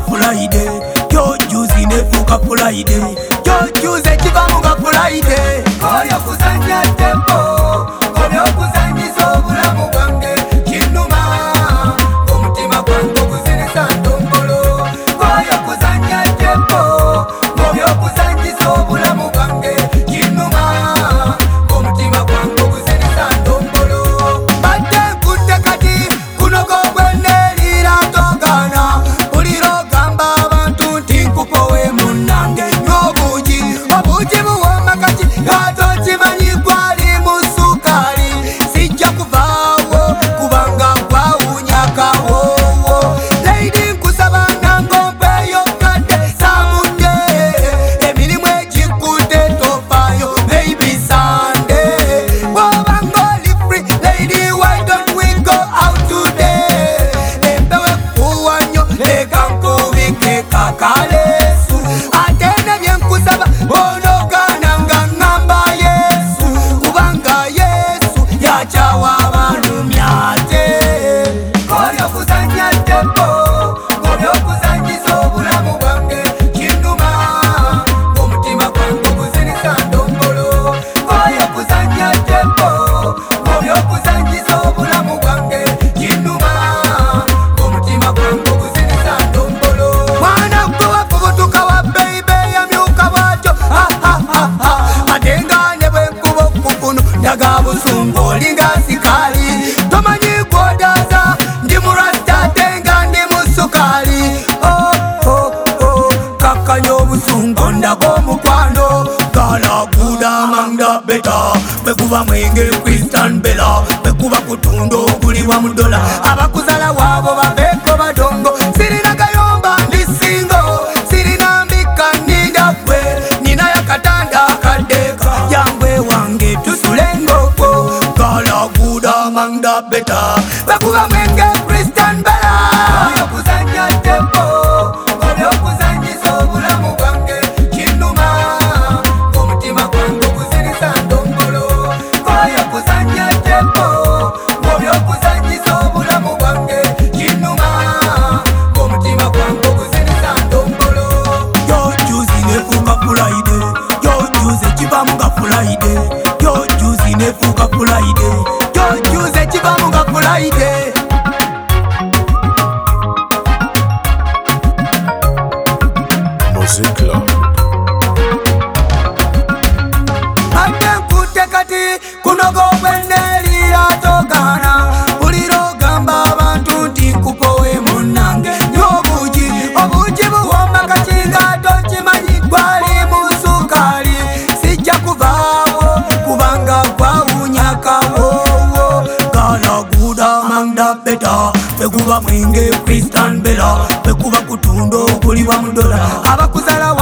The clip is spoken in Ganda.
Friday. Yo juice nefuka Friday. Yo juice kivamu nga Friday. Koyo kuzanya tempo, koyo kuzanyiza obulamu bwange kinuma. Omutima gwange guzirisa ndombolo. Koyo kuzanya tempo, koyo kuzanyiza obulamu bwange kinuma. Omutima gwange guzirisa ndombolo. Badde nkutte kati kuno gobwenelira togana. Buliro gamba abantu nti nkupowe munnange n'obuugi. Obuugi buwooma kati atokimanyi gwali mu sukali. Sijja kuvaawo kubanga gwawunya kawoowo. Lady nkusaba nange ompeeyo kadde samudde. Emirimu egikutte tofaayo baby Sunday. Bw'obanga oli free lady why don't we go out today? Empewo ekuwa nnyo leka nkubike kakaleesu. Ate ne bye nkusaba onogaana nga ŋŋamba Yesu. Kubanga Yesu yakyawa abalumi ate. Koyo kuzanya tempo, koyo kuzanyiza obulamu bwange kinuma. Omutima gwange guzirisa ndombolo. Koyo kuzanya tempo, koyo kuzanyiza obulamu bwange kinuma. Omutima gwange guzirisa ndombolo. Mwana gwe wafubutuka wa baby yamyuka bwatyo ate nga ne bwe nkuba okukunu ndaga busungu olinga sikaali. Tomanyi gwodaza ndi murasta ate nga ndi mu sukali. Kakkanya obusungu ndaga omukwano. Galaguda amanda beta bwekuba mwenge Christian Bella. Bwekuba kutunda ogulibwa mu dola. Abakuzala waabo babeeko badongo. Sirina gayomba ndi singo. Sirina mbika ninda gwe. Nina yakatanda akadeeka. Yangwe wange tusule ngoko. Galaguda amanda beta bwekuba mwenge Christian Bella. Koyo kuzanya tempo, koyo kuzanyiza obulamu bwange kinuma. Omutima gwange guzirisa ndombolo. Koyo kuzanya tempo, koyo kuzanyiza obulamu bwange kinuma. Omutima gwange guzirisa ndombolo. Yo juice nefuka Friday. Yo juice kivamu nga Friday. Yo juice nefuka Friday. Yo juice kivamu nga Friday. Music Lord. Ate nkutte kati kuno gobwenelira togana. Buliro gamba abantu nti nkupowe munnange n'obuugi. Obuugi buwooma kati nga tokimanyi gwali mu sukali. Sijja kuvaawo kubanga gwawunya kawoowo. Galaguda amanda beta bwekuba mwenge Christian Bella. Bwekuba kutunda ogulibwa mu dola. Abakuzala